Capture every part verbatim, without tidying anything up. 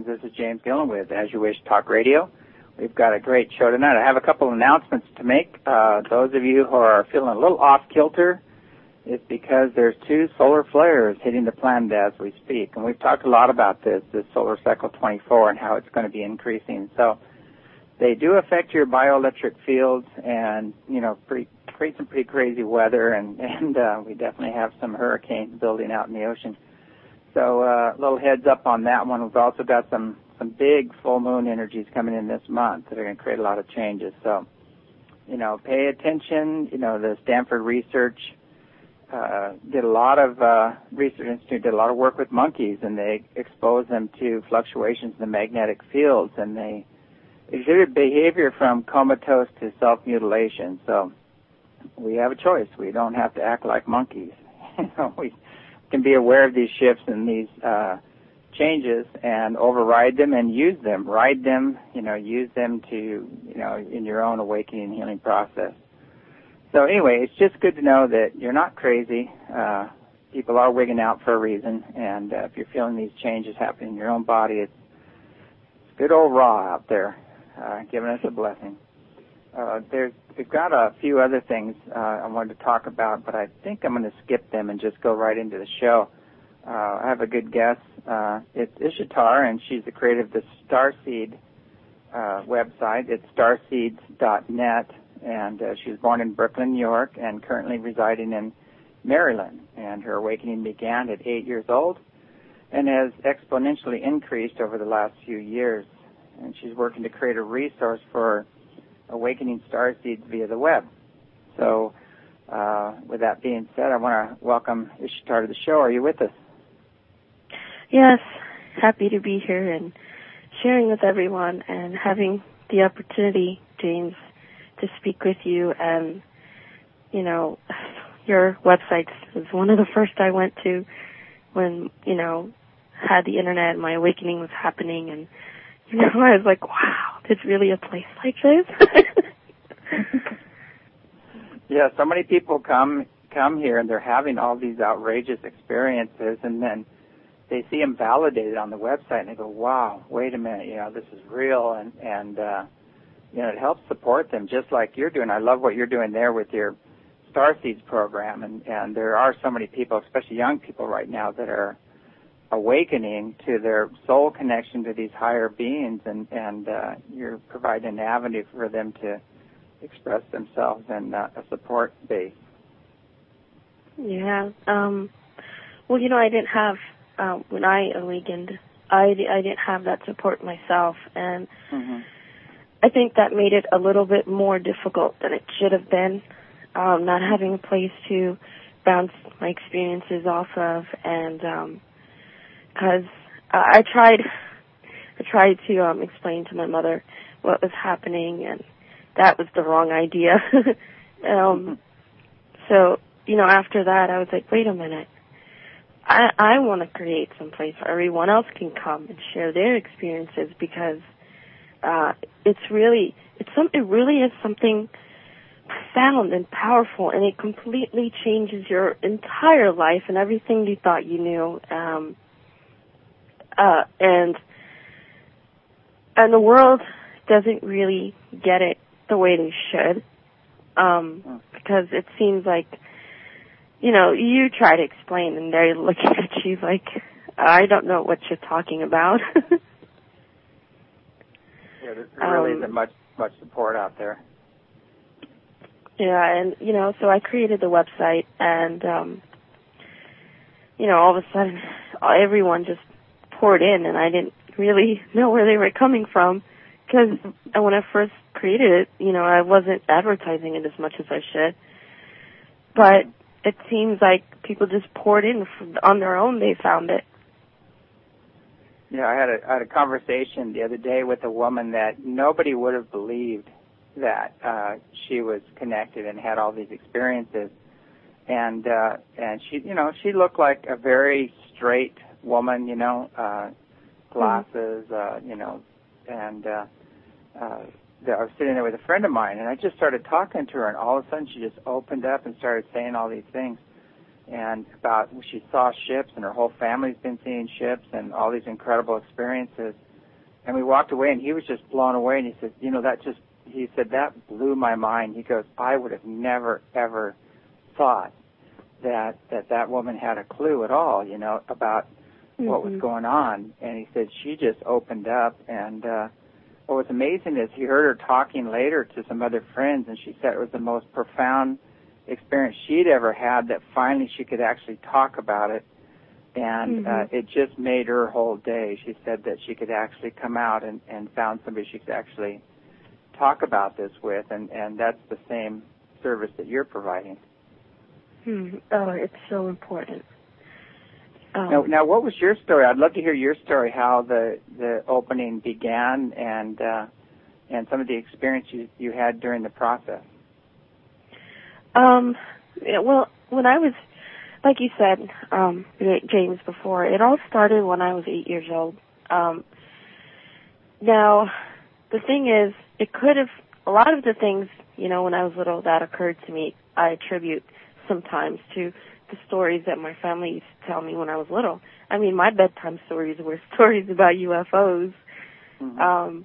This is James Gillen with As You Wish Talk Radio. We've got a great show tonight. I have a couple of announcements to make. Uh, those of you who are feeling a little off-kilter, it's because there's two solar flares hitting the planet as we speak. And we've talked a lot about this, this solar cycle twenty-four, and how it's going to be increasing. So they do affect your bioelectric fields and, you know, pretty, create some pretty crazy weather, and, and uh, we definitely have some hurricanes building out in the ocean. So a uh, little heads up on that one. We've also got some, some big full moon energies coming in this month that are going to create a lot of changes. So, you know, pay attention. You know, the Stanford research uh, did a lot of, uh, Research Institute did a lot of work with monkeys, and they exposed them to fluctuations in the magnetic fields, and they exhibited behavior from comatose to self-mutilation. So we have a choice. We don't have to act like monkeys. You know, we can be aware of these shifts and these uh, changes and override them and use them, ride them, you know, use them to, you know, in your own awakening and healing process. So anyway, it's just good to know that you're not crazy. Uh, people are wigging out for a reason, and uh, if you're feeling these changes happening in your own body, it's, it's good old Ra out there. Uh, giving us a blessing. Uh, there's, we've got a few other things uh, I wanted to talk about, but I think I'm going to skip them and just go right into the show. Uh, I have a good guest. Uh, it's Ishtar, and she's the creator of the Starseed uh, website. It's starseeds dot net, and uh, she was born in Brooklyn, New York, and currently residing in Maryland. And her awakening began at eight years old and has exponentially increased over the last few years. And she's working to create a resource for awakening starseeds via the web. So uh, with that being said, I want to welcome Ishtar to the show. Are you with us? Yes, happy to be here and sharing with everyone and having the opportunity, James, to speak with you. And, you know, your website was one of the first I went to when, you know, had the internet and my awakening was happening. And you know, I was like, wow, there's really a place like this. Yeah, so many people come come here and they're having all these outrageous experiences, and then they see them validated on the website, and they go, wow, wait a minute, you know, this is real, and, and uh, you know, it helps support them just like you're doing. I love what you're doing there with your Starseeds program, and, and there are so many people, especially young people right now, that are awakening to their soul connection to these higher beings, and, and uh, you're providing an avenue for them to express themselves and uh, a support base. Yeah. Um, well, you know, I didn't have, uh, when I awakened, I, I didn't have that support myself, and mm-hmm. I think that made it a little bit more difficult than it should have been, um, not having a place to bounce my experiences off of, and um, because uh, I tried, I tried to um, explain to my mother what was happening, and that was the wrong idea. um, so, you know, after that, I was like, wait a minute. I, I want to create some place where everyone else can come and share their experiences, because uh, it's really, it's some, it really is something profound and powerful, and it completely changes your entire life and everything you thought you knew. Um, uh, and and the world doesn't really get it the way they should, um, because it seems like, you know, you try to explain, and they're looking at you like, I don't know what you're talking about. Yeah, there really um, isn't much much support out there. Yeah, and, you know, so I created the website, and, um, you know, all of a sudden, everyone just poured in, and I didn't really know where they were coming from, because when I first created it, you know, I wasn't advertising it as much as I should. But it seems like people just poured in on their own. They found it. Yeah, I had a, I had a conversation the other day with a woman that nobody would have believed that uh, she was connected and had all these experiences, and uh, and she, you know, she looked like a very straight woman, you know, uh, glasses, mm-hmm. uh, you know, and uh, uh, I was sitting there with a friend of mine, and I just started talking to her, and all of a sudden she just opened up and started saying all these things, and about she saw ships, and her whole family's been seeing ships, and all these incredible experiences. And we walked away, and he was just blown away, and he said, you know, that just, he said, that blew my mind. He goes, I would have never, ever thought that that, that woman had a clue at all, you know, about mm-hmm. what was going on. And he said she just opened up, and uh, what was amazing is he heard her talking later to some other friends, and she said it was the most profound experience she'd ever had, that finally she could actually talk about it, and mm-hmm. uh, it just made her whole day. She said that she could actually come out and, and found somebody she could actually talk about this with, and, and that's the same service that you're providing. Hmm. Oh, it's so important. Um, now, now, what was your story? I'd love to hear your story, how the, the opening began, and uh, and some of the experience you, you had during the process. Um, yeah, well, when I was, like you said, um, James, before, it all started when I was eight years old. Um, now, the thing is, it could have, a lot of the things, you know, when I was little that occurred to me, I attribute sometimes to the stories that my family used to tell me when I was little. I mean, my bedtime stories were stories about U F Os. Mm-hmm. Um,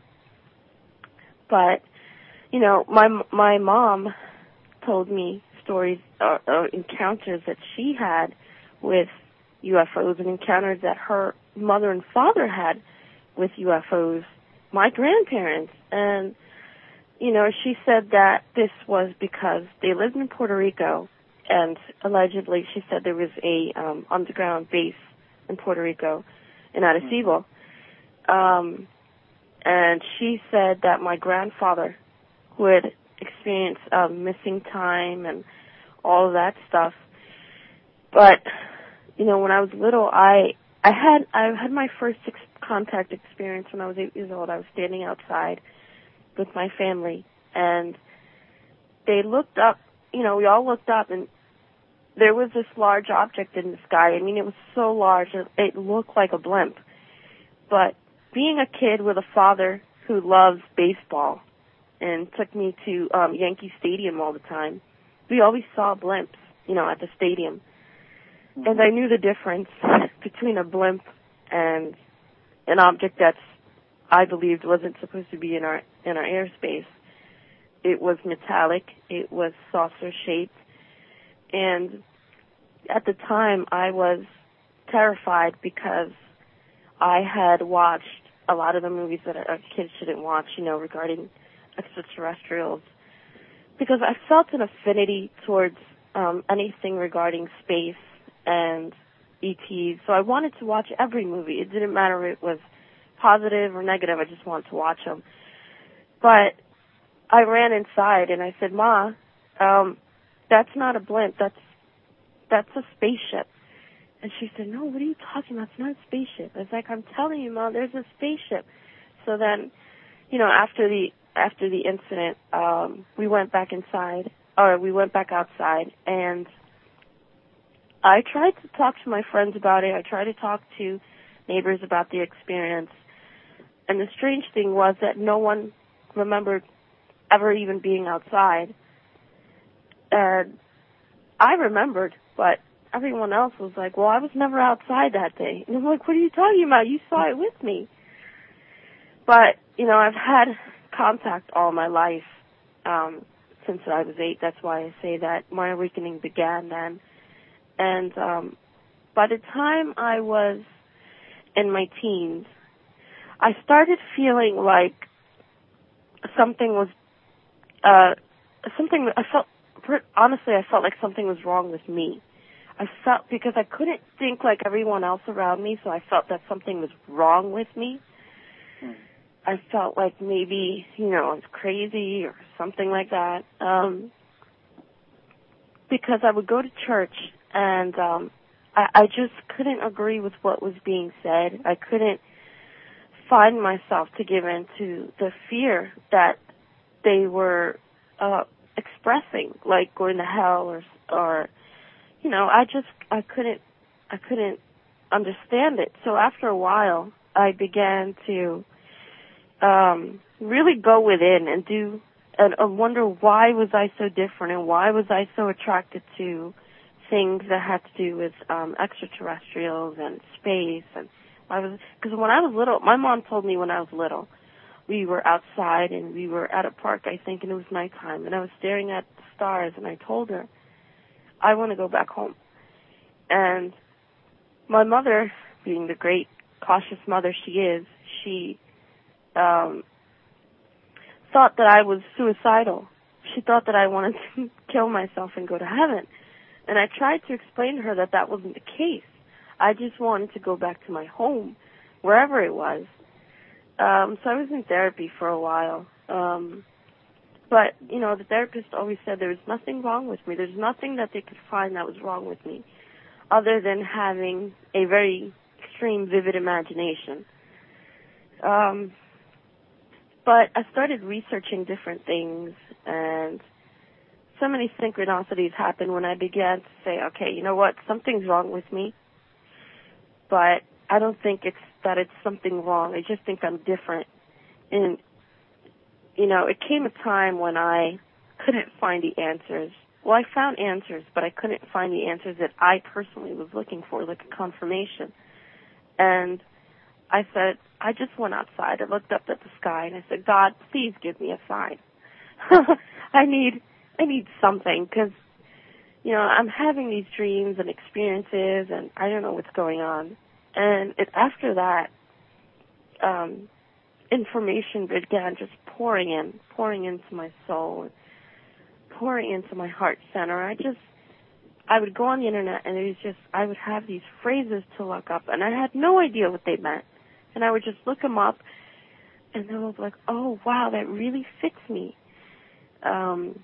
but, you know, my my mom told me stories or, or encounters that she had with U F Os, and encounters that her mother and father had with U F Os, my grandparents. And, you know, she said that this was because they lived in Puerto Rico, and allegedly she said there was a um, underground base in Puerto Rico, in Arecibo. Um, and she said that my grandfather would experience uh, missing time and all of that stuff. But, you know, when I was little, I I had I had my first ex- contact experience when I was eight years old. I was standing outside with my family, and they looked up, you know, we all looked up, and there was this large object in the sky. I mean, it was so large, it, it looked like a blimp. But being a kid with a father who loves baseball and took me to um, Yankee Stadium all the time, we always saw blimps, you know, at the stadium. Mm-hmm. And I knew the difference between a blimp and an object that's, I believed, wasn't supposed to be in our in our airspace. It was metallic. It was saucer-shaped. And at the time, I was terrified because I had watched a lot of the movies that a kid shouldn't watch, you know, regarding extraterrestrials, because I felt an affinity towards um, anything regarding space and E Ts. So I wanted to watch every movie. It didn't matter if it was positive or negative. I just wanted to watch them. But I ran inside and I said, Ma, um, that's not a blimp. That's that's a spaceship. And she said, no, what are you talking about? It's not a spaceship. I was like, I'm telling you, Ma, there's a spaceship. So then, you know, after the after the incident, um, we went back inside, or we went back outside, and I tried to talk to my friends about it. I tried to talk to neighbors about the experience. And the strange thing was that no one remembered ever even being outside. And I remembered, but everyone else was like, well, I was never outside that day. And I'm like, what are you talking about? You saw it with me. But, you know, I've had contact all my life um, since I was eight. That's why I say that my awakening began then. And um, by the time I was in my teens, I started feeling like something was, uh, something, I felt, honestly, I felt like something was wrong with me. I felt, because I couldn't think like everyone else around me, so I felt that something was wrong with me. Hmm. I felt like maybe, you know, I was crazy or something like that. Um, because I would go to church and um, I, I just couldn't agree with what was being said. I couldn't find myself to give in to the fear that they were uh, expressing, like going to hell or, or, you know, I just, I couldn't, I couldn't understand it. So after a while, I began to um, really go within and do, and, and wonder why was I so different and why was I so attracted to things that had to do with um, extraterrestrials and space, and I was, because when I was little, my mom told me when I was little, we were outside and we were at a park, I think, and it was nighttime, and I was staring at the stars, and I told her, I want to go back home. And my mother, being the great cautious mother she is, she um, thought that I was suicidal. She thought that I wanted to kill myself and go to heaven. And I tried to explain to her that that wasn't the case. I just wanted to go back to my home, wherever it was. Um, so I was in therapy for a while. Um, but, you know, the therapist always said there was nothing wrong with me. There's nothing that they could find that was wrong with me, other than having a very extreme, vivid imagination. Um, but I started researching different things, and so many synchronicities happened when I began to say, okay, you know what, something's wrong with me, but I don't think it's that it's something wrong. I just think I'm different. And, you know, it came a time when I couldn't find the answers. Well, I found answers, but I couldn't find the answers that I personally was looking for, like a confirmation. And I said, I just went outside. I looked up at the sky, and I said, God, please give me a sign. I need I need something, because, you know, I'm having these dreams and experiences, and I don't know what's going on. And it, after that, um, information began just pouring in, pouring into my soul, pouring into my heart center. I just, I would go on the internet, and it was just, I would have these phrases to look up, and I had no idea what they meant. And I would just look them up, and then I was like, oh, wow, that really fits me. Um,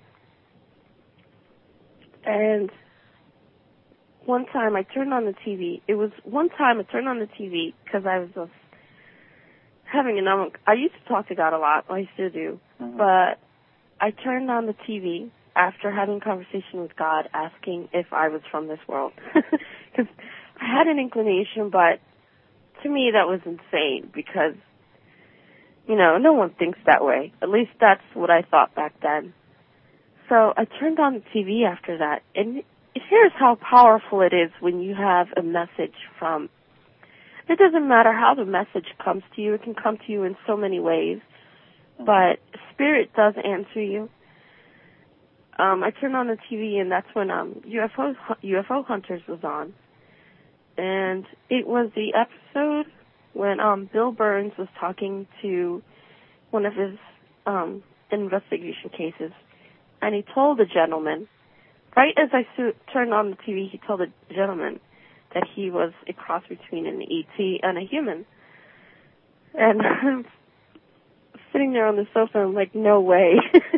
and one time I turned on the T V. It was one time I turned on the T V because I was just having an, I used to talk to God a lot. I still do. Mm-hmm. But I turned on the T V after having a conversation with God, asking if I was from this world. Because I had an inclination, but to me that was insane because, you know, no one thinks that way. At least that's what I thought back then. So I turned on the T V after that, and here's how powerful it is when you have a message from, it doesn't matter how the message comes to you. It can come to you in so many ways, but Spirit does answer you. Um, I turned on the T V, and that's when um, U F O U F O Hunters was on, and it was the episode when um, Bill Burns was talking to one of his um, investigation cases, and he told the gentleman, right as I su- turned on the T V, he told the gentleman that he was a cross between an E T and a human. And I'm sitting there on the sofa, I'm like, no way.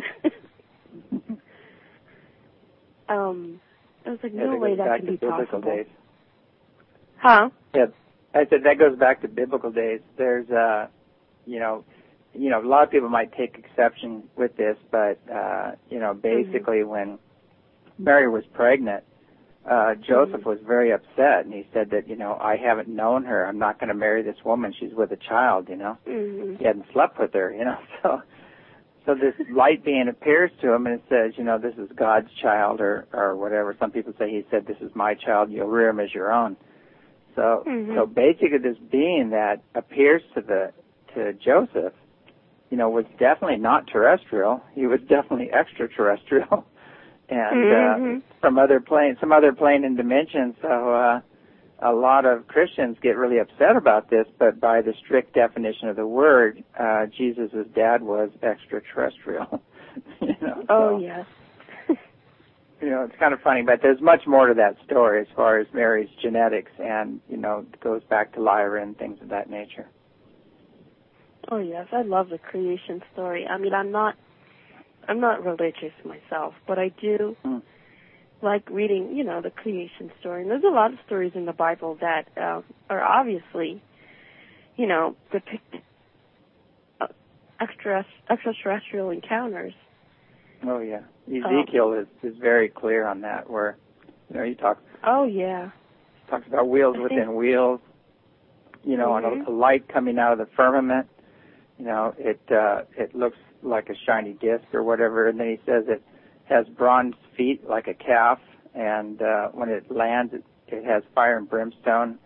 um, I was like, no way that can be possible. Days. Huh? Yeah, I said that goes back to biblical days. There's, uh, you know, you know, a lot of people might take exception with this, but, uh, you know, basically mm-hmm. when Mary was pregnant, uh, Joseph mm-hmm. was very upset, and he said that, you know, I haven't known her. I'm not going to marry this woman. She's with a child, you know. Mm-hmm. He hadn't slept with her, you know. So so this light being appears to him, and it says, you know, this is God's child or, or whatever. Some people say he said, this is my child. You'll rear him as your own. So mm-hmm. so basically this being that appears to the to Joseph, you know, was definitely not terrestrial. He was definitely extraterrestrial. And mm-hmm. uh, from other plane, some other plane and dimension. So uh, a lot of Christians get really upset about this, but by the strict definition of the word, uh, Jesus' dad was extraterrestrial. you know, oh, so, yes. you know, it's kind of funny, but there's much more to that story as far as Mary's genetics, and, you know, it goes back to Lyra and things of that nature. Oh, yes, I love the creation story. I mean, I'm not I'm not religious myself, but I do mm. like reading, you know, the creation story. And there's a lot of stories in the Bible that uh, are obviously, you know, depict uh, extra, extraterrestrial encounters. Oh, yeah. Ezekiel um, is, is very clear on that, where, you know, he talks. Oh, yeah. Talks about wheels I within think, wheels, you know, mm-hmm. and a, a light coming out of the firmament. You know, it uh, it looks like a shiny disc or whatever, and then he says it has bronze feet like a calf, and uh, when it lands, it, it has fire and brimstone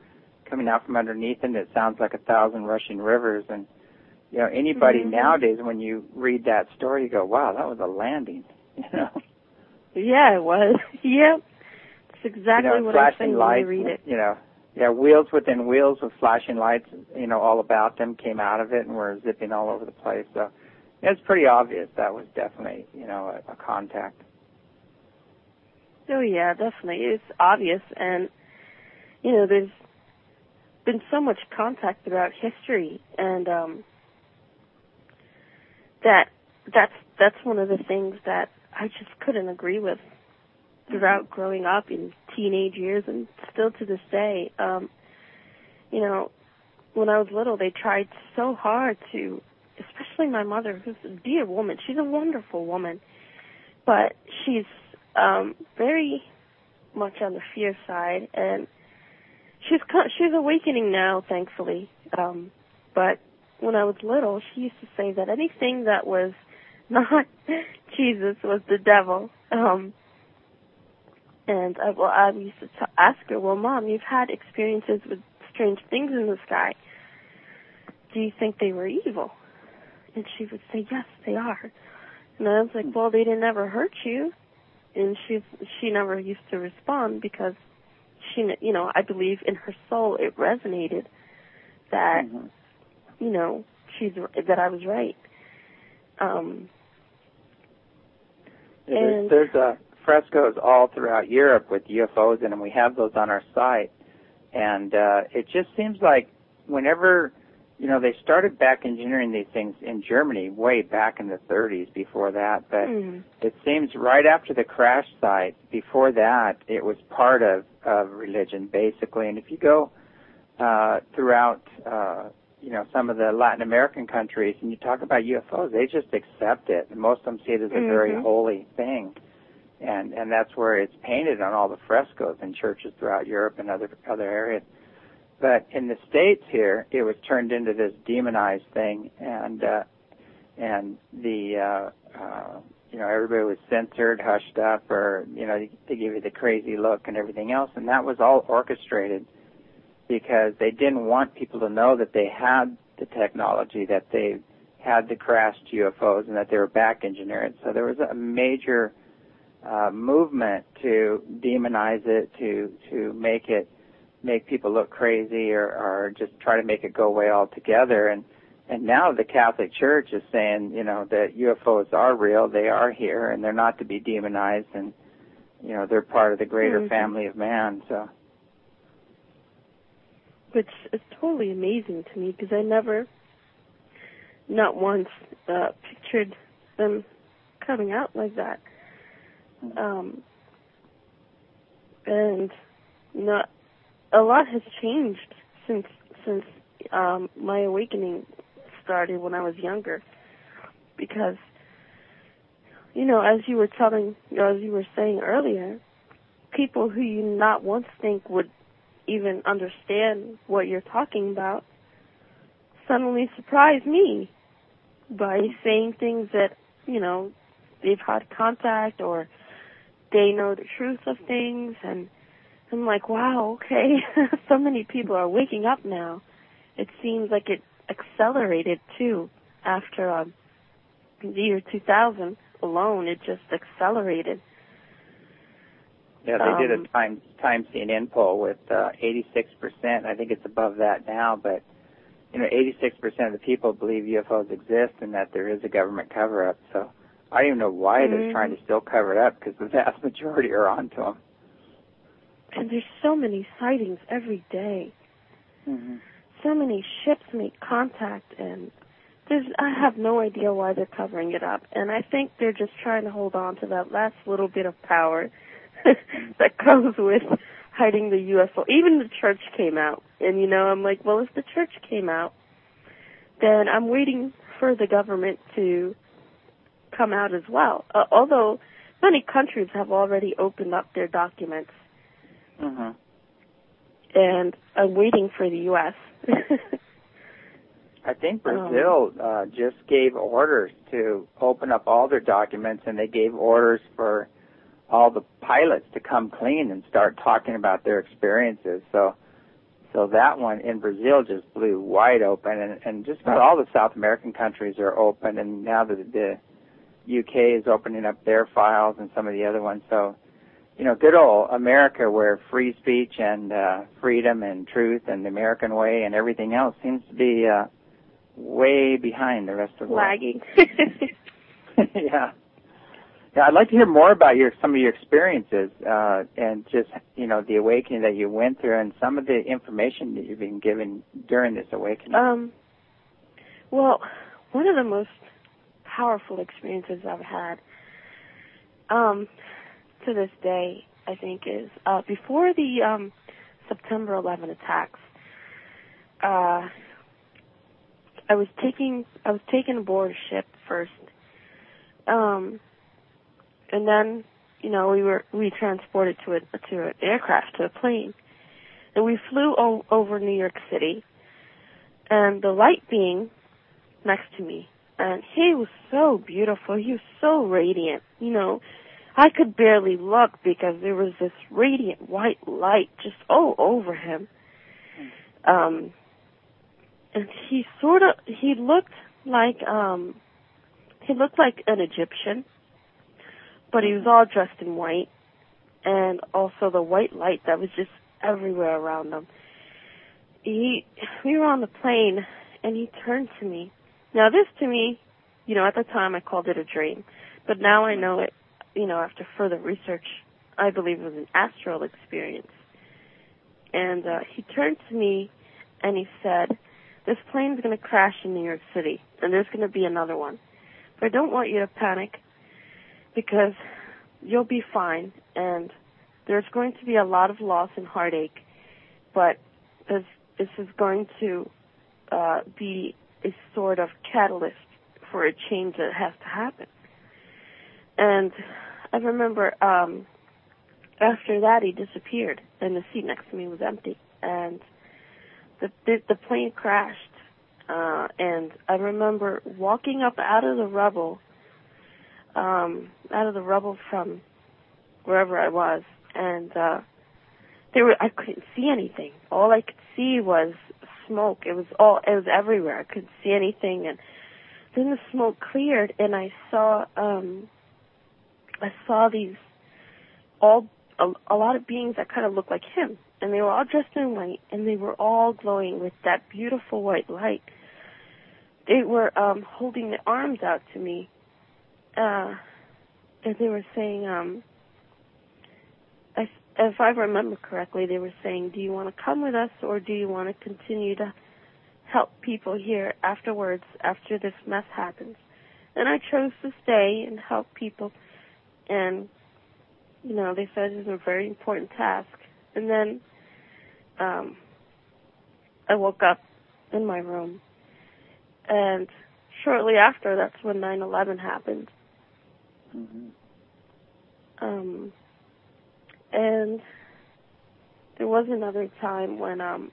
coming out from underneath, and it sounds like a thousand rushing rivers. And you know, anybody mm-hmm. nowadays, when you read that story, you go, "Wow, that was a landing." You know? Yeah, it was. Yep, it's exactly you know, what I'm saying lights, when I read it. You know, yeah, wheels within wheels with flashing lights, you know, all about them came out of it and were zipping all over the place. So it's pretty obvious that was definitely, you know, a, a contact. Oh yeah, definitely. It's obvious, and you know, there's been so much contact throughout history, and um, that that's that's one of the things that I just couldn't agree with throughout growing up in teenage years, and still to this day. Um, you know, when I was little, they tried so hard to, especially my mother, who's a dear woman. She's a wonderful woman, but she's um, very much on the fear side, and she's she's awakening now, thankfully. Um, but when I was little, she used to say that anything that was not Jesus was the devil. Um, and I, well, I used to t- ask her, "Well, Mom, you've had experiences with strange things in the sky. Do you think they were evil?" And she would say, "Yes, they are." And I was like, "Well, they didn't ever hurt you." And she she never used to respond because she, you know, I believe in her soul it resonated that, mm-hmm. you know, she's that I was right. Um, yeah, and there's, there's uh, frescoes all throughout Europe with U F Os in them. We have those on our site, and uh, it just seems like whenever, you know, they started back engineering these things in Germany way back in the thirties before that, but mm. it seems right after the crash site, before that, it was part of, of religion, basically. And if you go uh, throughout, uh, you know, some of the Latin American countries, and you talk about U F Os, they just accept it. And most of them see it as a mm-hmm. very holy thing. And, and that's where it's painted on all the frescoes in churches throughout Europe and other other areas. But in the States here, it was turned into this demonized thing, and uh, and the uh, uh, you know, everybody was censored, hushed up, or you know, they, they give you the crazy look and everything else, and that was all orchestrated because they didn't want people to know that they had the technology, that they had the crashed U F Os, and that they were back engineered. So there was a major uh, movement to demonize it, to to make it. make people look crazy or, or just try to make it go away altogether. And, and now the Catholic Church is saying, you know, that U F Os are real, they are here, and they're not to be demonized, and, you know, they're part of the greater mm-hmm. family of man, so. Which is totally amazing to me because I never, not once, uh, pictured them coming out like that. Mm-hmm. Um, and, you know, a lot has changed since since um, my awakening started when I was younger, because you know, as you were telling, you know, as you were saying earlier, people who you not once think would even understand what you're talking about suddenly surprise me by saying things that, you know, they've had contact or they know the truth of things, and I'm like, wow, okay, so many people are waking up now. It seems like it accelerated, too, after um, the year two thousand alone. It just accelerated. Yeah, they um, did a time time C N N poll with uh, eighty-six percent. I think it's above that now, but, you know, eighty-six percent of the people believe U F Os exist and that there is a government cover-up. So I don't even know why mm-hmm. they're trying to still cover it up, because the vast majority are onto them. And there's so many sightings every day. Mm-hmm. So many ships make contact, and there's I have no idea why they're covering it up. And I think they're just trying to hold on to that last little bit of power that comes with hiding the U F O. Even the church came out, and, you know, I'm like, well, if the church came out, then I'm waiting for the government to come out as well. Uh, although many countries have already opened up their documents. Mm-hmm. And I'm waiting for the U S I think Brazil um, uh, just gave orders to open up all their documents, and they gave orders for all the pilots to come clean and start talking about their experiences. So, So that one in Brazil just blew wide open, and, and just about all the South American countries are open, and now the, the U K is opening up their files and some of the other ones. So, you know, good old America, where free speech and uh, freedom and truth and the American way and everything else seems to be uh, way behind the rest of the world. Lagging. Yeah. Yeah, I'd like to hear more about your some of your experiences uh, and just, you know, the awakening that you went through and some of the information that you've been given during this awakening. Um, well, one of the most powerful experiences I've had um, to this day, I think, is uh, before the um, September eleventh attacks. Uh, I was taking I was taken aboard a ship first. Um, And then, you know, we were we transported to a to an aircraft, to a plane, and we flew o- over New York City. And the light being next to me, and he was so beautiful. He was so radiant. You know, I could barely look because there was this radiant white light just all over him. Um, and he sort of he looked like um he looked like an Egyptian. But he was all dressed in white, and also the white light that was just everywhere around him. He, we were on the plane, and he turned to me. Now, this to me, you know, at the time I called it a dream, but now I know it, you know, after further research, I believe it was an astral experience. And uh, he turned to me, and he said, "This plane's going to crash in New York City, and there's going to be another one. But I don't want you to panic, because you'll be fine, and there's going to be a lot of loss and heartache, but this, this is going to uh, be a sort of catalyst for a change that has to happen." And I remember um, after that he disappeared, and the seat next to me was empty, and the the, the plane crashed, uh, and I remember walking up out of the rubble Um, out of the rubble from wherever I was, and uh, there were I couldn't see anything. All I could see was smoke. It was all it was everywhere. I couldn't see anything, and then the smoke cleared, and I saw um, I saw these all a, a lot of beings that kind of looked like him, and they were all dressed in white, and they were all glowing with that beautiful white light. They were um, holding their arms out to me. Uh, and they were saying, um, I, if I remember correctly, they were saying, "Do you want to come with us, or do you want to continue to help people here afterwards, after this mess happens?" And I chose to stay and help people. And, you know, they said it was a very important task. And then um, I woke up in my room. And shortly after, that's when nine eleven happened. Mm-hmm. Um, and there was another time when um,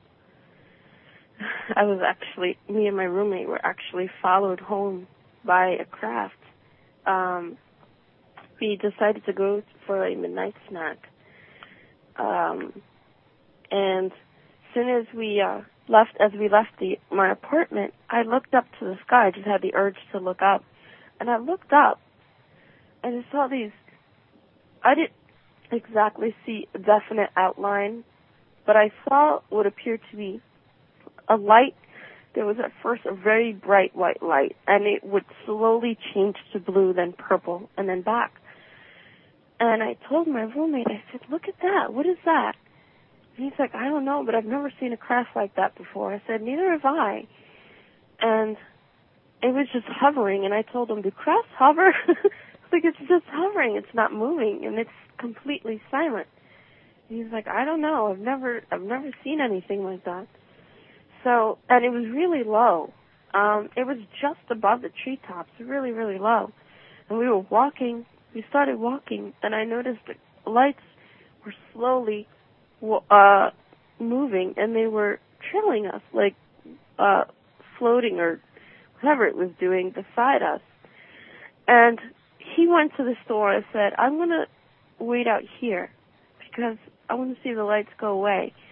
I was actually, me and my roommate were actually followed home by a craft. Um, we decided to go for a midnight snack. Um, and as soon as we uh, left, as we left the my apartment, I looked up to the sky. I just had the urge to look up. And I looked up, and I saw these, I didn't exactly see a definite outline, but I saw what appeared to be a light. There was at first a very bright white light, and it would slowly change to blue, then purple, and then back. And I told my roommate, I said, "Look at that. What is that?" And he's like, "I don't know, but I've never seen a craft like that before." I said, "Neither have I." And it was just hovering, and I told him, "Do crafts hover?" Like, it's just hovering, it's not moving, and it's completely silent. And he's like, "I don't know, I've never, I've never seen anything like that." So, and it was really low. Um, it was just above the treetops, really, really low. And we were walking, we started walking, and I noticed the lights were slowly, uh, moving, and they were trailing us, like, uh, floating or whatever it was doing beside us. And he went to the store and said, "I'm going to wait out here because I want to see the lights go away."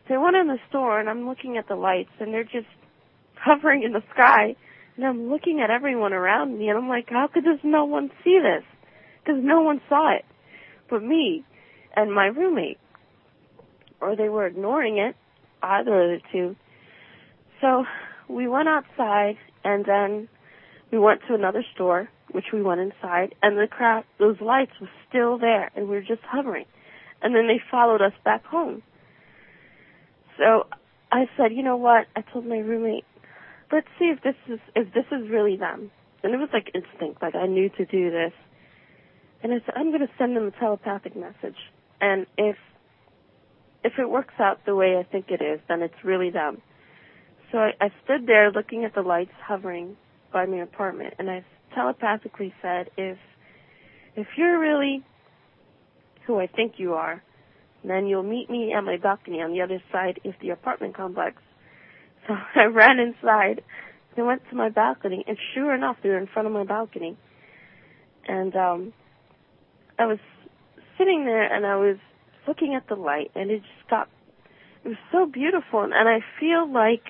So I went in the store, and I'm looking at the lights, and they're just hovering in the sky. And I'm looking at everyone around me, and I'm like, how could just no one see this? Because no one saw it but me and my roommate. Or they were ignoring it, either of the two. So we went outside, and then we went to another store, which we went inside, and the crowd, those lights were still there, and we were just hovering. And then they followed us back home. So I said, you know what? I told my roommate, let's see if this is if this is really them. And it was like instinct, like I knew to do this. And I said, I'm going to send them a telepathic message. And if if it works out the way I think it is, then it's really them. So I, I stood there looking at the lights hovering by my apartment, and I telepathically said, if if you're really who I think you are, then you'll meet me at my balcony on the other side of the apartment complex. So I ran inside and went to my balcony, and sure enough, they were in front of my balcony. And um, I was sitting there, and I was looking at the light, and it just got, it was so beautiful. And, and I feel like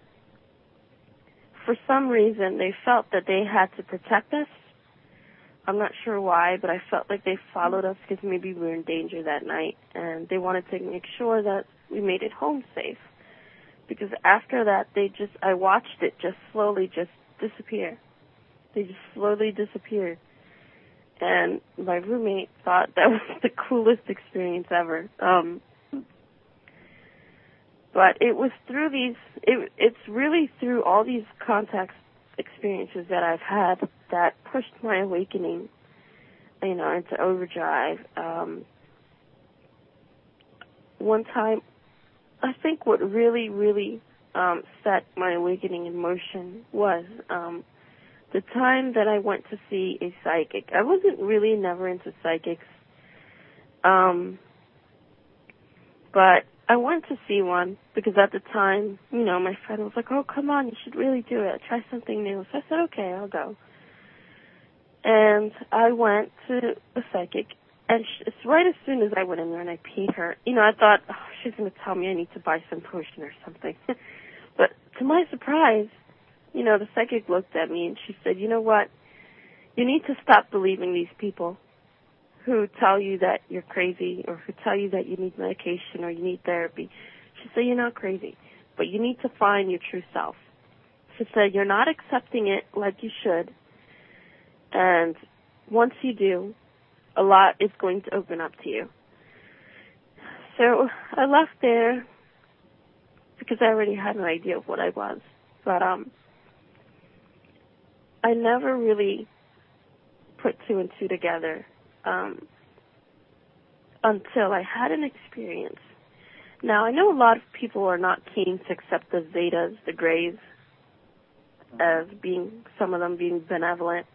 for some reason they felt that they had to protect us. I'm not sure why, but I felt like they followed us because maybe we were in danger that night, and they wanted to make sure that we made it home safe. Because after that, they just, I watched it just slowly just disappear. They just slowly disappeared. And my roommate thought that was the coolest experience ever. Um, but it was through these, it, it's really through all these contact experiences that I've had that pushed my awakening, you know, into overdrive. Um, one time, I think what really, really um, set my awakening in motion was um, the time that I went to see a psychic. I wasn't really never into psychics, um, but I went to see one because at the time, you know, my friend was like, oh, come on, you should really do it. Try something new. So I said, okay, I'll go. And I went to a psychic, and she, it's right as soon as I went in there and I paid her, you know, I thought, oh, she's going to tell me I need to buy some potion or something. But to my surprise, you know, the psychic looked at me and she said, you know what, you need to stop believing these people who tell you that you're crazy or who tell you that you need medication or you need therapy. She said, you're not crazy, but you need to find your true self. She said, you're not accepting it like you should, and once you do, a lot is going to open up to you. So I left there because I already had an idea of what I was, but um, I never really put two and two together um, until I had an experience. Now, I know a lot of people are not keen to accept the Zetas, the Greys, as being, some of them being benevolent.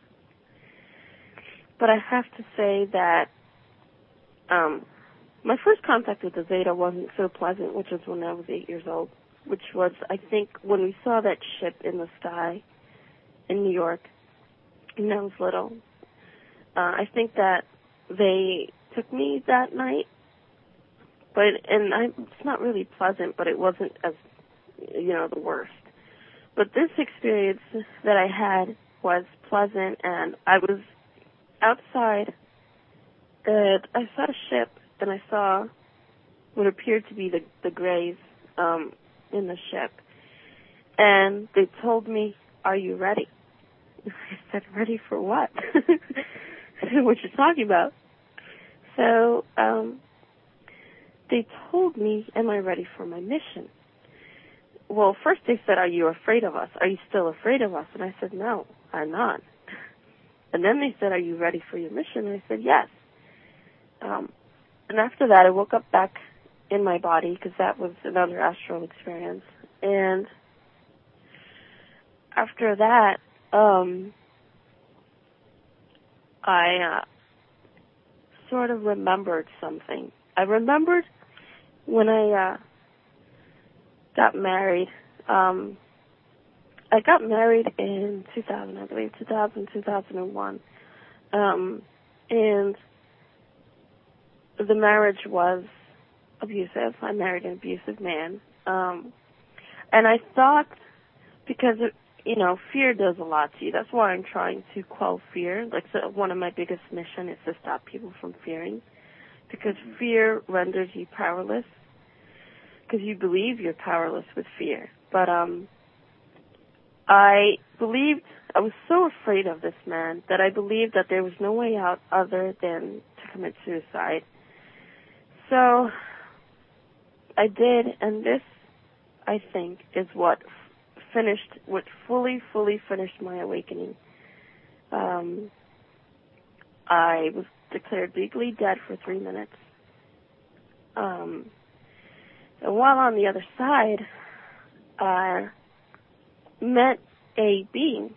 But I have to say that um, my first contact with the Zeta wasn't so pleasant, which was when I was eight years old, which was, I think, when we saw that ship in the sky in New York, and I was little. Uh, I think that they took me that night, but, and I, it's not really pleasant, but it wasn't as, you know, the worst. But this experience that I had was pleasant, and I was outside, and I saw a ship, and I saw what appeared to be the, the Greys um, in the ship. And they told me, are you ready? I said, ready for what? What you're talking about? So um, they told me, am I ready for my mission? Well, first they said, are you afraid of us? Are you still afraid of us? And I said, no, I'm not. And then they said, are you ready for your mission? And I said, yes. Um, and after that, I woke up back in my body because that was another astral experience. And after that, um, I uh, sort of remembered something. I remembered when I uh, got married. Um, I got married in two thousand, I believe, two thousand, two thousand one. Um, and the marriage was abusive. I married an abusive man. Um, and I thought, because, it, you know, fear does a lot to you. That's why I'm trying to quell fear. Like, so one of my biggest missions is to stop people from fearing. Because fear renders you powerless. Because you believe you're powerless with fear. But um, I believed, I was so afraid of this man that I believed that there was no way out other than to commit suicide. So I did, and this, I think, is what finished, what fully, fully finished my awakening. Um, I was declared legally dead for three minutes. Um, and while on the other side, I met a being,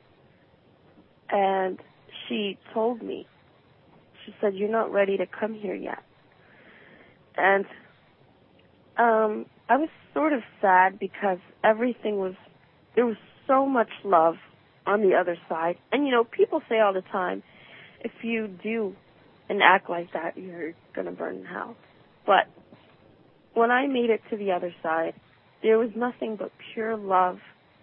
and she told me, she said, "You're not ready to come here yet." And um, I was sort of sad because everything was, there was so much love on the other side. And, you know, people say all the time, if you do and act like that, you're going to burn in hell. But when I made it to the other side, there was nothing but pure love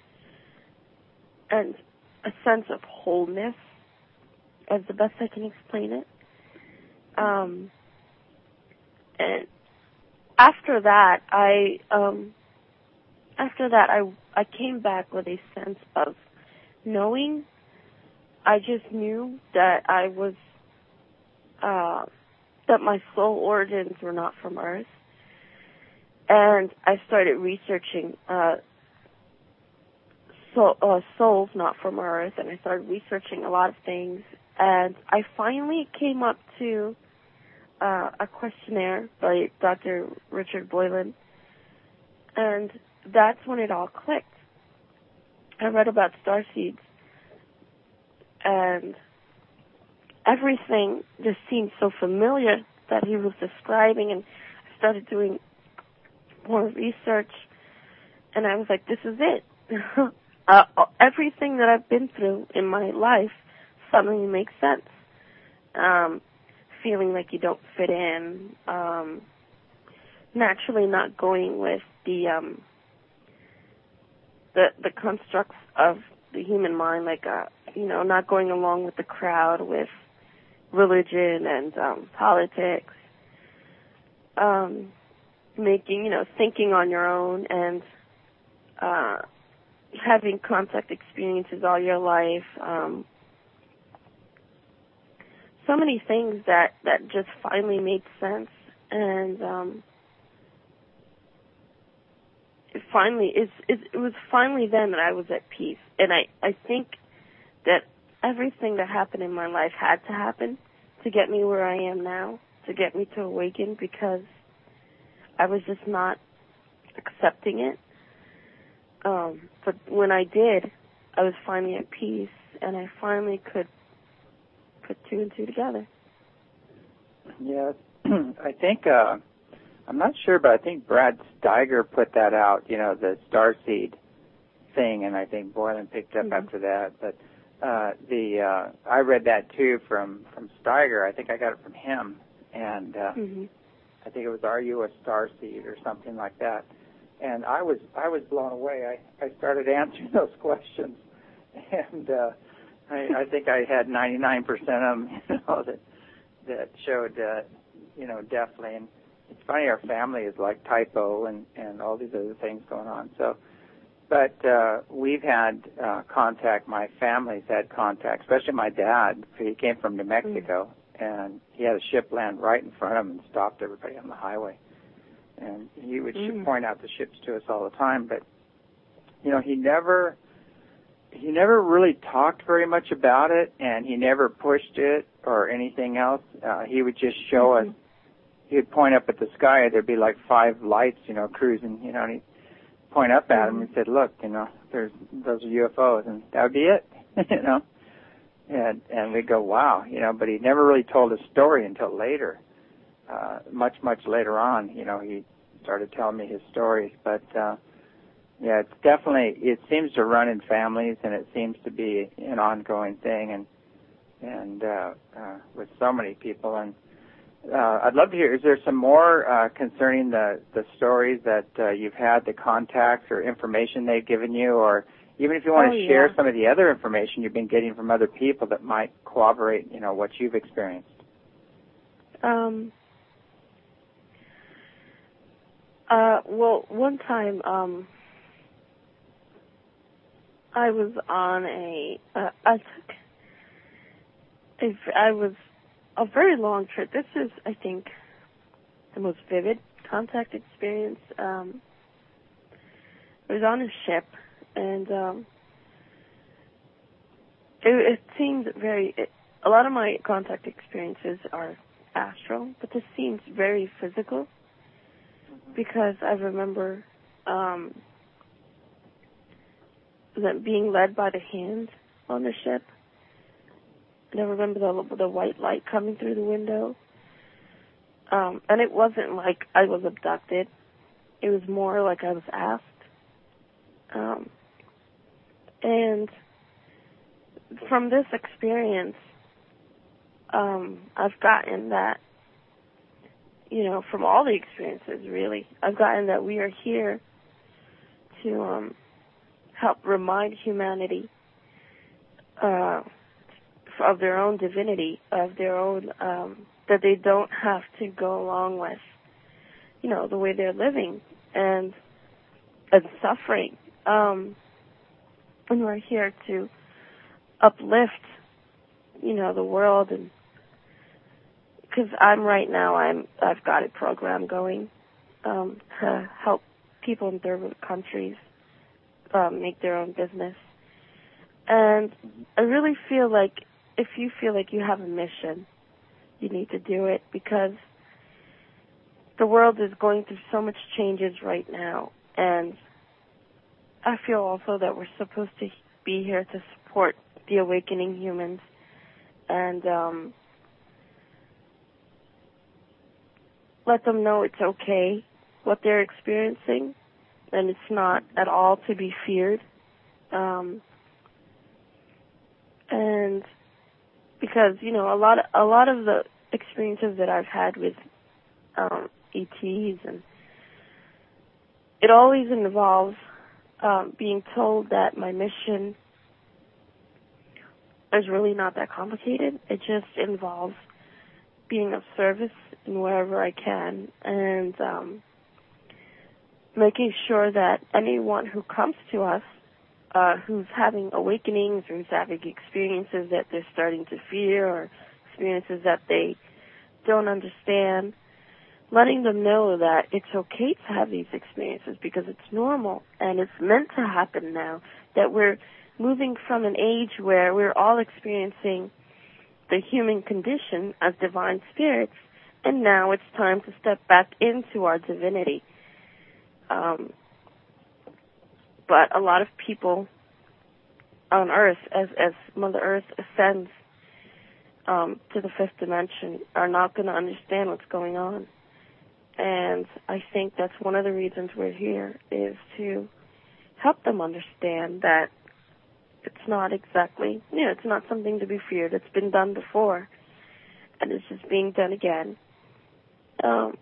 and a sense of wholeness, as the best I can explain it. Um, and after that, I um, after that, I I came back with a sense of knowing. I just knew that I was uh, that my soul origins were not from Earth, and I started researching uh, soul, uh, souls not from Earth, and I started researching a lot of things, and I finally came up to uh, a questionnaire by Doctor Richard Boylan, and that's when it all clicked. I read about starseeds, and everything just seemed so familiar that he was describing, and I started doing more research, and I was like, this is it. uh, everything that I've been through in my life suddenly makes sense. Um, feeling like you don't fit in, um, naturally not going with the um, the the constructs of the human mind, like uh, you know, not going along with the crowd, with religion and um, politics, um, making, you know, thinking on your own, and uh, having contact experiences all your life. Um, so many things that, that just finally made sense, and um, it finally it's, it, it was finally then that I was at peace. And I, I think that everything that happened in my life had to happen to get me where I am now, to get me to awaken, because I was just not accepting it. Um, but when I did, I was finally at peace, and I finally could put two and two together. Yeah, I think, uh, I'm not sure, but I think Brad Steiger put that out, you know, the starseed thing, and I think Boylan picked up mm-hmm. after that. But uh, the uh, I read that too from, from Steiger. I think I got it from him, and uh, mm-hmm. I think it was "Are You a Starseed?" or something like that. And I was I was blown away. I, I started answering those questions, and uh, I, I think I had ninety-nine percent of them, you know, that that showed, uh, you know, definitely. And it's funny, our family is like typo and, and all these other things going on. So, but uh, we've had uh, contact. My family's had contact, especially my dad. He came from New Mexico, mm. and he had a ship land right in front of him and stopped everybody on the highway. And he would mm. point out the ships to us all the time. But you know, he never. He never really talked very much about it, and he never pushed it or anything else. Uh, he would just show mm-hmm. us. He would point up at the sky. There'd be like five lights, you know, cruising, you know, and he'd point up at mm-hmm. them and said, "Look, you know, there's those are U F Os," and that would be it, you know. And and we'd go, "Wow," you know. But he never really told a story until later, uh, much much later on. You know, he started telling me his stories, but. Uh, Yeah, it's definitely, it seems to run in families, and it seems to be an ongoing thing, and and uh, uh, with so many people. And uh, I'd love to hear, is there some more uh, concerning the, the stories that uh, you've had, the contacts or information they've given you, or even if you want oh, to yeah. share some of the other information you've been getting from other people that might corroborate, you know, what you've experienced? Um, uh, well, one time, um, I was on a, uh, I took, a, I was a very long trip. This is, I think, the most vivid contact experience. Um, I was on a ship, and um, it, it seemed very, it, a lot of my contact experiences are astral, but this seems very physical, because I remember um, that being led by the hand on the ship, and I remember the, the white light coming through the window, um, and it wasn't like I was abducted. It was more like I was asked. Um, and from this experience, um, I've gotten that, you know, from all the experiences, really, I've gotten that we are here to um, help remind humanity uh, of their own divinity, of their own, um, that they don't have to go along with, you know, the way they're living and, and suffering. Um, and we're here to uplift, you know, the world, and because I'm right now, I'm I've got a program going um, to help people in third world countries um, make their own business, and I really feel like if you feel like you have a mission, you need to do it, because the world is going through so much changes right now, and I feel also that we're supposed to be here to support the awakening humans, and um, let them know it's okay what they're experiencing, and it's not at all to be feared. Um, and because, you know, a lot of, a lot of the experiences that I've had with um, E Ts, and it always involves um, being told that my mission is really not that complicated. It just involves being of service in wherever I can, and um, making sure that anyone who comes to us, uh, who's having awakenings or who's having experiences that they're starting to fear, or experiences that they don't understand, letting them know that it's okay to have these experiences because it's normal and it's meant to happen now, that we're moving from an age where we're all experiencing the human condition as divine spirits, and now it's time to step back into our divinity. Um, but a lot of people on Earth, as, as Mother Earth ascends um, to the fifth dimension, are not going to understand what's going on. And I think that's one of the reasons we're here, is to help them understand that it's not exactly, you know, it's not something to be feared. It's been done before, and it's just being done again. Um,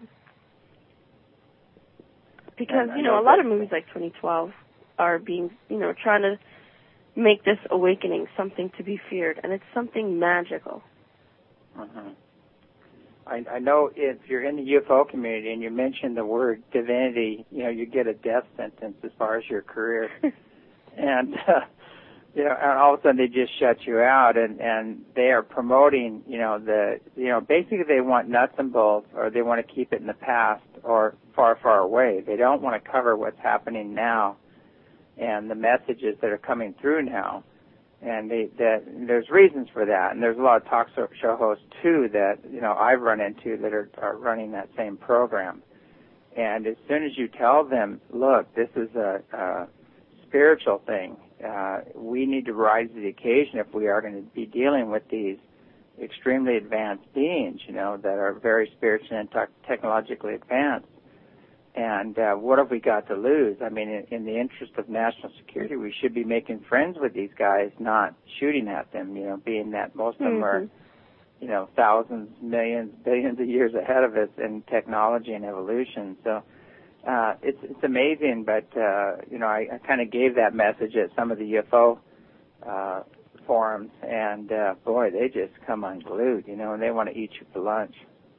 because, you know, a lot of movies like twenty twelve are being, you know, trying to make this awakening something to be feared, and it's something magical. Mm-hmm. I, I know if you're in the U F O community and you mention the word divinity, you know, you get a death sentence as far as your career. and, uh, you know, and all of a sudden they just shut you out, and, and they are promoting, you know, the, you know, basically they want nuts and bolts, or they want to keep it in the past or far, far away. They don't want to cover what's happening now and the messages that are coming through now. And they, that, there's reasons for that. And there's a lot of talk show hosts, too, that, you know, I've run into that are, are running that same program. And as soon as you tell them, look, this is a, a spiritual thing, uh, we need to rise to the occasion if we are going to be dealing with these extremely advanced beings, you know, that are very spiritually and te- technologically advanced. And uh, what have we got to lose? I mean, in, in the interest of national security, we should be making friends with these guys, not shooting at them, you know, being that most of them mm-hmm. are you know, thousands, millions, billions of years ahead of us in technology and evolution. So uh, it's it's amazing. But uh, you know, I, I kind of gave that message at some of the U F O uh, forums, and uh, boy, they just come unglued, you know, and they want to eat you for lunch.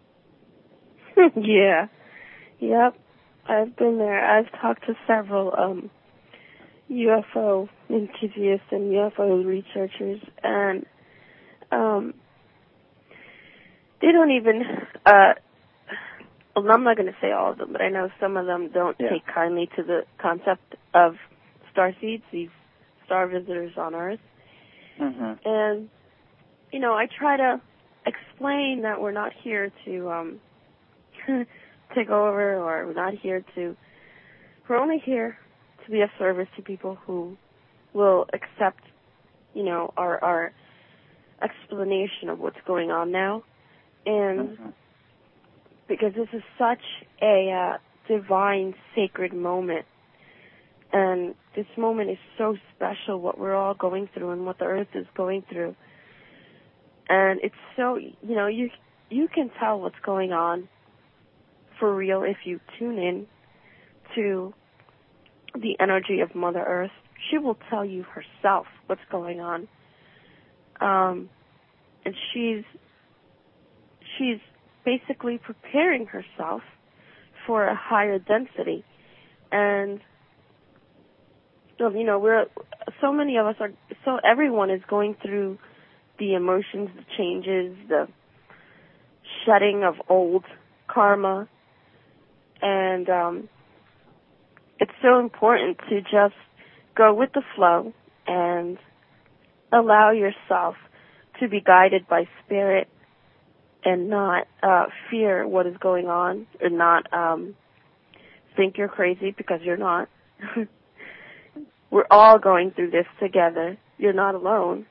Yeah. Yep. I've been there. I've talked to several um, U F O enthusiasts and U F O researchers, and um, they don't even, uh, well, I'm not going to say all of them, but I know some of them don't yeah. take kindly to the concept of starseeds, these star visitors on Earth. Mm-hmm. And, you know, I try to explain that we're not here to um, take over, or we're not here to, we're only here to be of service to people who will accept, you know, our, our explanation of what's going on now. And mm-hmm. because this is such a uh, divine, sacred moment, and this moment is so special, what we're all going through and what the Earth is going through. And it's so, you know, you you can tell what's going on for real if you tune in to the energy of Mother Earth. She will tell you herself what's going on. Um, and she's she's basically preparing herself for a higher density. And you know, we're so many of us are so everyone is going through the emotions, the changes, the shedding of old karma, and um, it's so important to just go with the flow and allow yourself to be guided by spirit, and not uh, fear what is going on, or not um, think you're crazy, because you're not. We're all going through this together. You're not alone.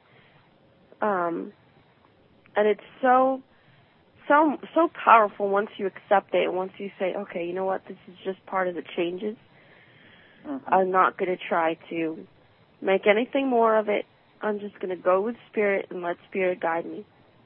Um, and it's so, so, so powerful once you accept it, and once you say, okay, you know what, this is just part of the changes. Mm-hmm. I'm not going to try to make anything more of it. I'm just going to go with spirit and let spirit guide me.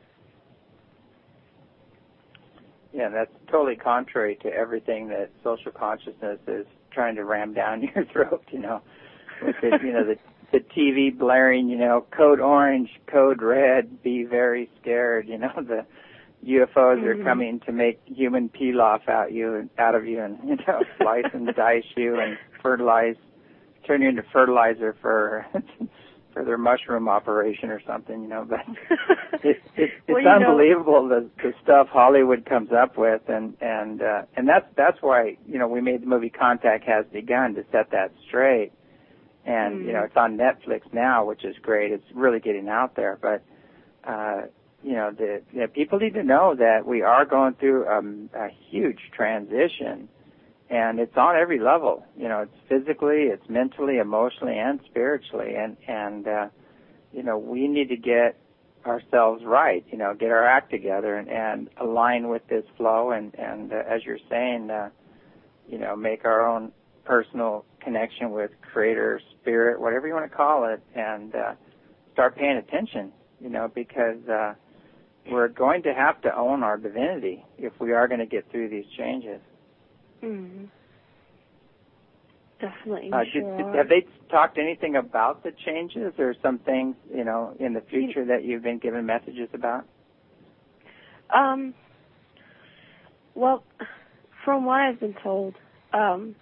Yeah, that's totally contrary to everything that social consciousness is trying to ram down your throat, you know. With it, you know, the the T V blaring, you know, code orange, code red, be very scared, you know, the U F Os mm-hmm. are coming to make human pilaf out you out of you, and you know, slice and dice you and fertilize, turn you into fertilizer for for their mushroom operation or something, you know. But it, it, it's well, unbelievable the the stuff Hollywood comes up with, and and uh, and that's that's why, you know, we made the movie Contact Has Begun, to set that straight. And, mm. you know, it's on Netflix now, which is great. It's really getting out there. But, uh, you know, the, you know, people need to know that we are going through um, a huge transition. And it's on every level. You know, it's physically, it's mentally, emotionally, and spiritually. And, and uh, you know, we need to get ourselves right, you know, get our act together and, and align with this flow. And, and uh, as you're saying, uh, you know, make our own personal connection with Creator, Spirit, whatever you want to call it, and uh, start paying attention, you know, because uh, we're going to have to own our divinity if we are going to get through these changes. Mm-hmm. Definitely. Uh, sure did, did, have they talked anything about the changes, or some things, you know, in the future that you've been given messages about? Um. Well, from what I've been told, um,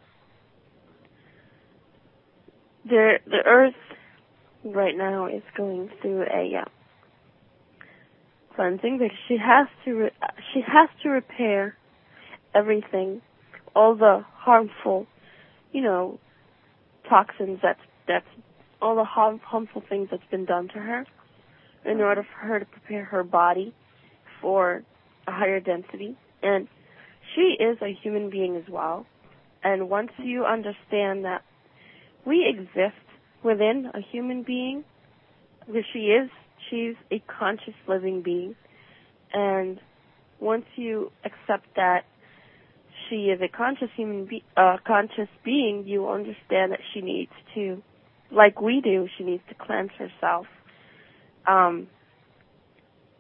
The the Earth right now is going through a uh, cleansing, because she has to re- she has to repair everything, all the harmful, you know, toxins that's that's all the harm, harmful things that's been done to her, in order for her to prepare her body for a higher density. And she is a human being as well. And once you understand that we exist within a human being, because she is, she's a conscious living being. And once you accept that she is a conscious human be- uh, conscious being, you understand that she needs to, like we do, she needs to cleanse herself, um,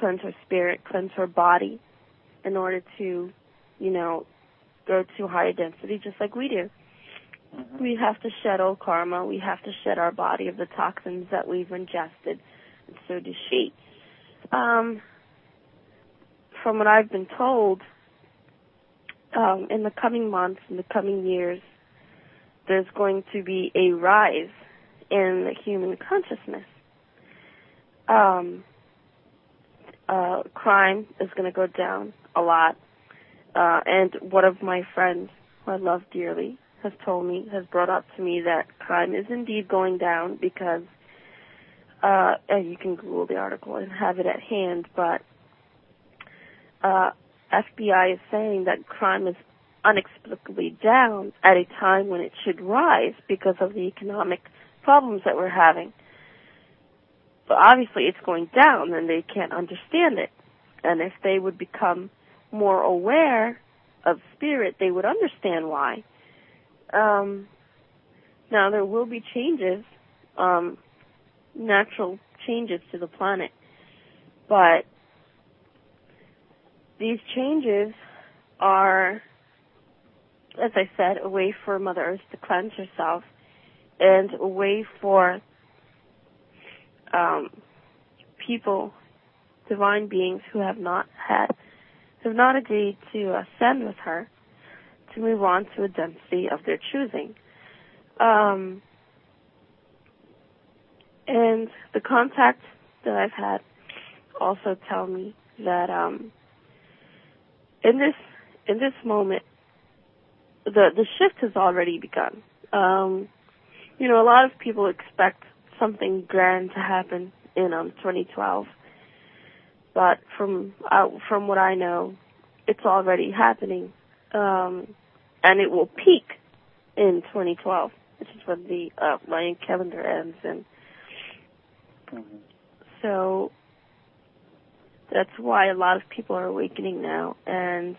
cleanse our spirit, cleanse our body in order to, you know, go to higher density just like we do. Mm-hmm. We have to shed old karma. We have to shed our body of the toxins that we've ingested, and so does she. Um, from what I've been told, um, in the coming months, in the coming years, there's going to be a rise in the human consciousness. Um, uh, crime is going to go down a lot. Uh, and one of my friends, who I love dearly, has told me, has brought up to me that crime is indeed going down because, uh, and you can Google the article and have it at hand, but uh, F B I is saying that crime is inexplicably down at a time when it should rise because of the economic problems that we're having. But obviously it's going down and they can't understand it. And if they would become more aware of spirit, they would understand why. Um, now, there will be changes, um, natural changes to the planet, but these changes are, as I said, a way for Mother Earth to cleanse herself and a way for um, people, divine beings who have not had, have not agreed to ascend with her, to move on to a density of their choosing. Um, and the contacts that I've had also tell me that um, in this in this moment, the the shift has already begun. Um, you know, a lot of people expect something grand to happen in um, twenty twelve, but from uh, from what I know, it's already happening. Um, And it will peak in twenty twelve, which is when the uh, Mayan calendar ends. And mm-hmm. so that's why a lot of people are awakening now. And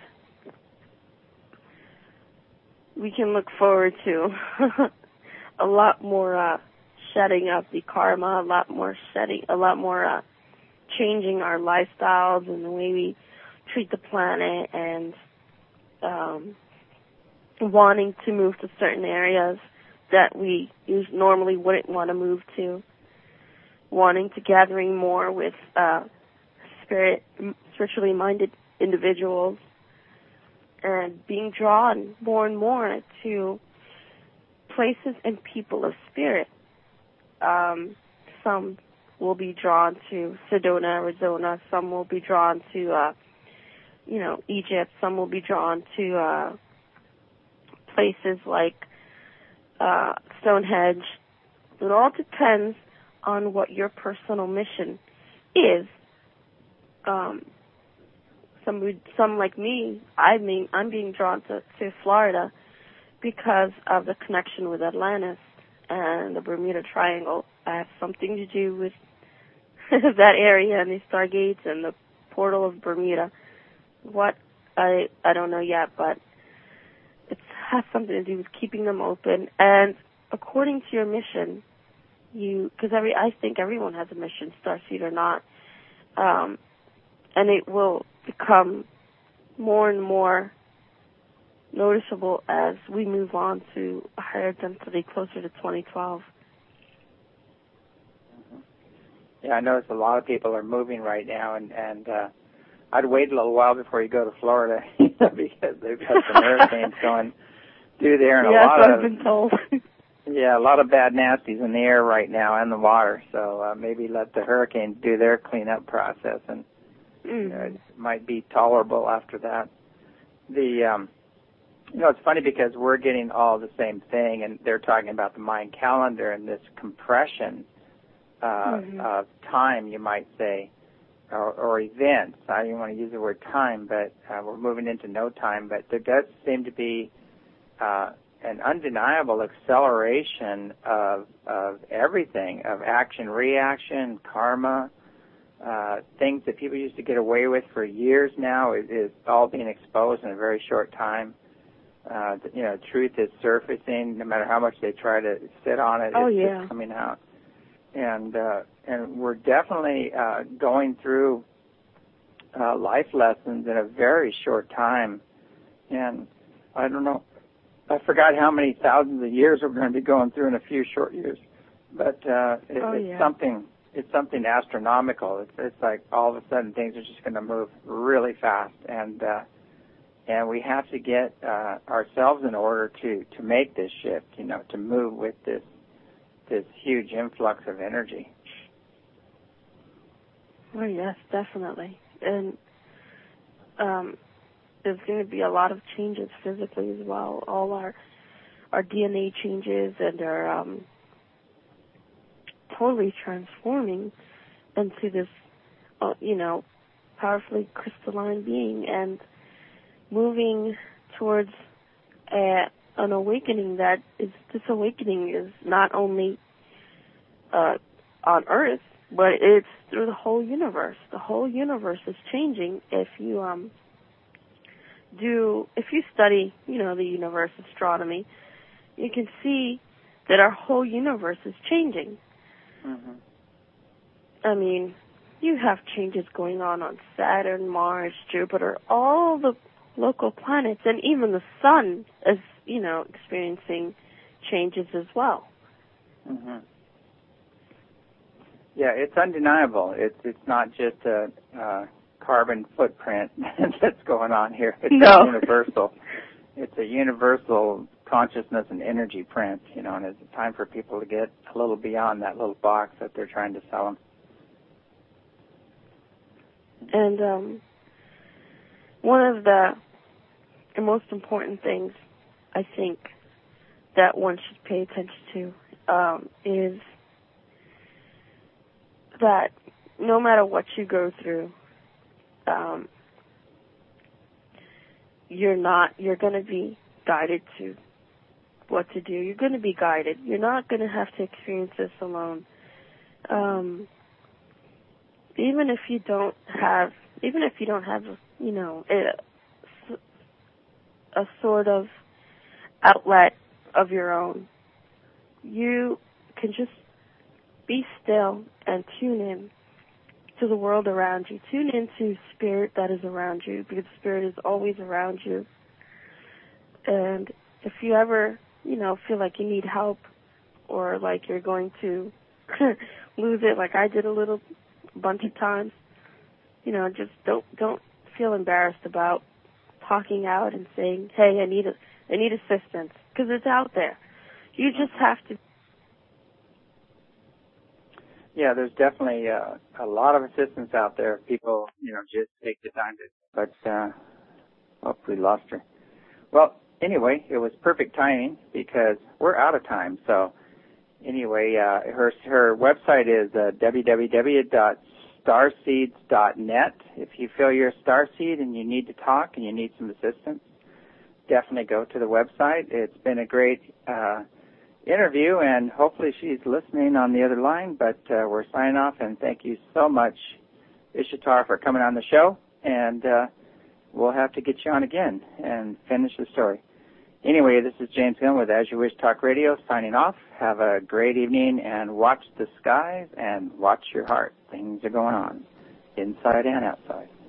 we can look forward to a lot more uh, shedding of the karma, a lot more shedding, a lot more uh, changing our lifestyles and the way we treat the planet, and um, wanting to move to certain areas that we normally wouldn't want to move to, wanting to gathering more with uh, spirit, spiritually minded individuals, and being drawn more and more to places and people of spirit. Um, some will be drawn to Sedona, Arizona. Some will be drawn to, uh, you know, Egypt. Some will be drawn to uh, places like uh, Stonehenge. It all depends on what your personal mission is. Um, some, some like me, I mean, I'm being drawn to, to Florida because of the connection with Atlantis and the Bermuda Triangle. I have something to do with that area and the Stargates and the portal of Bermuda. What? I I don't know yet, but it has something to do with keeping them open. And according to your mission, you, because every I think everyone has a mission, starseed or not, um, and it will become more and more noticeable as we move on to a higher density closer to twenty twelve. Yeah, I notice a lot of people are moving right now, and, and uh, I'd wait a little while before you go to Florida because they've got some hurricanes going through there, and yes, a lot I've of been told. yeah, a lot of bad nasties in the air right now and the water. So uh, maybe let the hurricanes do their cleanup process, and mm. you know, it might be tolerable after that. The um, you know, it's funny because we're getting all the same thing, and they're talking about the Mayan calendar and this compression uh, mm-hmm. of time, you might say, or, or events. I don't even want to use the word time, but uh, we're moving into no time. But there does seem to be uh, an undeniable acceleration of of everything, of action, reaction, karma, uh, things that people used to get away with for years now is, is all being exposed in a very short time. Uh, you know, truth is surfacing. No matter how much they try to sit on it, oh, it's yeah. just coming out. And uh, and we're definitely uh, going through uh, life lessons in a very short time. And I don't know, I forgot how many thousands of years we're going to be going through in a few short years. But uh, it, oh, it's yeah. something it's something astronomical. It's, it's like all of a sudden things are just going to move really fast. And uh, and we have to get uh, ourselves in order to, to make this shift, you know, to move with this this huge influx of energy. Oh, yes, definitely. And um, there's going to be a lot of changes physically as well. All our our D N A changes and are um, totally transforming into this, uh, you know, powerfully crystalline being and moving towards a, an awakening that is, this awakening is not only uh, on Earth, but it's through the whole universe. The whole universe is changing. If you um do, if you study, you know, the universe, astronomy, you can see that our whole universe is changing. Mm-hmm. I mean, you have changes going on on Saturn, Mars, Jupiter, all the local planets, and even the sun is, you know, experiencing changes as well. Mm-hmm. Yeah, it's undeniable. It's it's not just a, a carbon footprint that's going on here. It's no. universal. It's a universal consciousness and energy print, you know, and it's time for people to get a little beyond that little box that they're trying to sell them. And um, one of the, the most important things, I think, that one should pay attention to um, is that no matter what you go through, um, you're not, you're going to be guided to what to do. You're going to be guided. You're not going to have to experience this alone. Um, even if you don't have, even if you don't have, you know, a, a sort of outlet of your own, you can just be still and tune in to the world around you. Tune into spirit that is around you, because spirit is always around you. And if you ever, you know, feel like you need help or like you're going to lose it, like I did a little bunch of times, you know, just don't don't feel embarrassed about talking out and saying, "Hey, I need a, I need assistance," because it's out there. You just have to. Yeah, there's definitely uh, a lot of assistance out there. People, you know, just take the time to. But uh, oh, we lost her. Well, anyway, it was perfect timing because we're out of time. So anyway, uh, her her website is uh, w w w dot starseeds dot net. If you feel you're a starseed and you need to talk and you need some assistance, definitely go to the website. It's been a great uh, interview, and hopefully she's listening on the other line, but uh, we're signing off, and thank you so much, Ishtar, for coming on the show, and uh, we'll have to get you on again and finish the story. Anyway, this is James Gunn with As You Wish Talk Radio, signing off. Have a great evening, and watch the skies and watch your heart. Things are going on, inside and outside.